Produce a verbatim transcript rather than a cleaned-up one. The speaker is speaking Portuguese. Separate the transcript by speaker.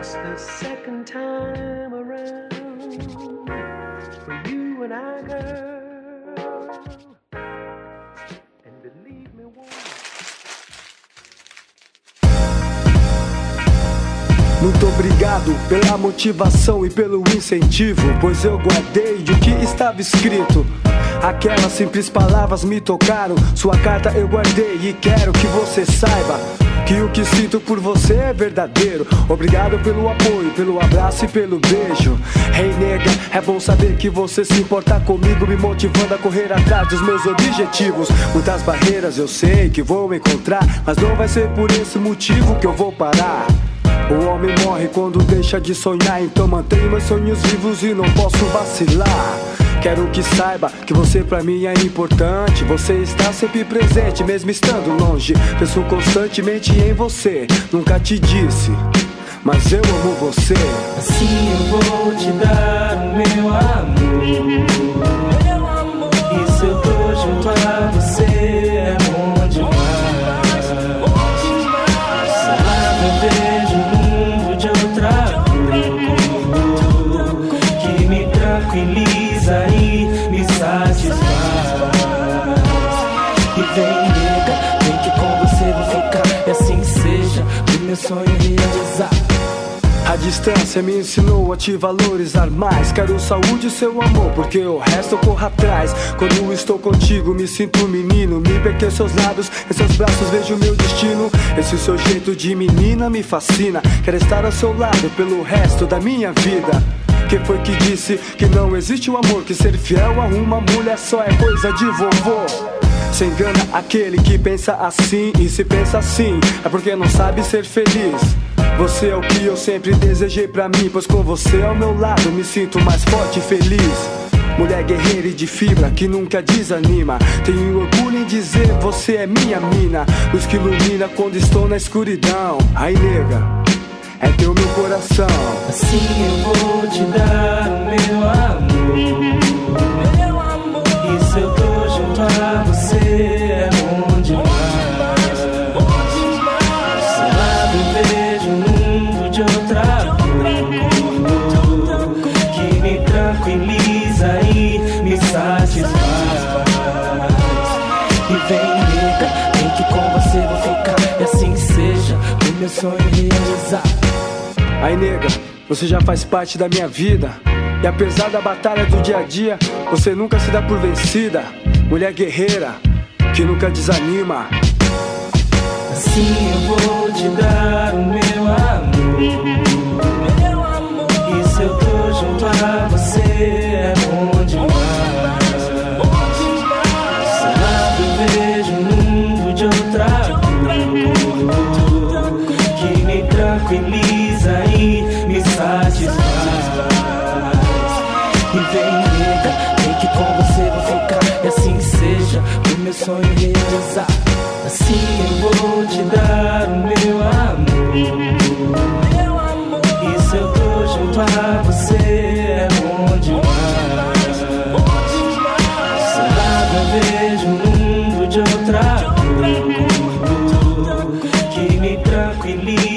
Speaker 1: It's the second time around for you and I, girl. And believe me, woman.
Speaker 2: Muito obrigado pela motivação e pelo incentivo, pois eu guardei o que estava escrito. Aquelas simples palavras me tocaram. Sua carta eu guardei e quero que você saiba que o que sinto por você é verdadeiro. Obrigado pelo apoio, pelo abraço e pelo beijo. Hey nega, é bom saber que você se importa comigo, me motivando a correr atrás dos meus objetivos. Muitas barreiras eu sei que vou encontrar, mas não vai ser por esse motivo que eu vou parar. O homem morre quando deixa de sonhar, então mantenho meus sonhos vivos e não posso vacilar. Quero que saiba que você pra mim é importante. Você está sempre presente, mesmo estando longe. Penso constantemente em você, nunca te disse, mas eu amo você.
Speaker 3: Assim eu vou te dar o meu amor. E se eu tô junto a você é bom demais. Sei lá, eu vejo o mundo de outra cor, que me tranquiliza e me satisfaz. E vem nega, vem que com você vou ficar, e assim seja, o meu sonho realizar.
Speaker 2: A distância me ensinou a te valorizar mais. Quero saúde e seu amor, porque o resto eu corro atrás. Quando estou contigo me sinto menino. Me perco em seus lábios, em seus braços vejo meu destino. Esse seu jeito de menina me fascina. Quero estar ao seu lado pelo resto da minha vida. Quem foi que disse que não existe o amor? Que ser fiel a uma mulher só é coisa de vovô. Se engana aquele que pensa assim. E se pensa assim é porque não sabe ser feliz. Você é o que eu sempre desejei pra mim, pois com você ao meu lado me sinto mais forte e feliz. Mulher guerreira e de fibra que nunca desanima. Tenho orgulho em dizer você é minha mina, luz que ilumina quando estou na escuridão. Ai nega, é teu meu coração.
Speaker 3: Assim eu vou te dar o meu amor. E se eu tô junto a você é bom demais. Sei lá, eu vejo o mundo de outra cor, que me tranquiliza e me satisfaz. E vem nega, vem que com você vou ficar, e assim seja, o meu sonho realizar.
Speaker 2: Ai nega, você já faz parte da minha vida. E apesar da batalha do dia a dia, você nunca se dá por vencida. Mulher guerreira, que nunca desanima.
Speaker 3: Assim eu vou te dar o meu amor. E se eu tô junto a você é bom demais. Sei lá, eu vejo o mundo de outra cor, que me tranquiliza e me satisfaz. E vem nega, vem que com você vou ficar, e assim seja, o meu sonho realizar. Assim eu vou te dar o meu amor. E se eu tô junto a você é bom demais. Sei lá, eu vejo o mundo de outra cor, que me tranquiliza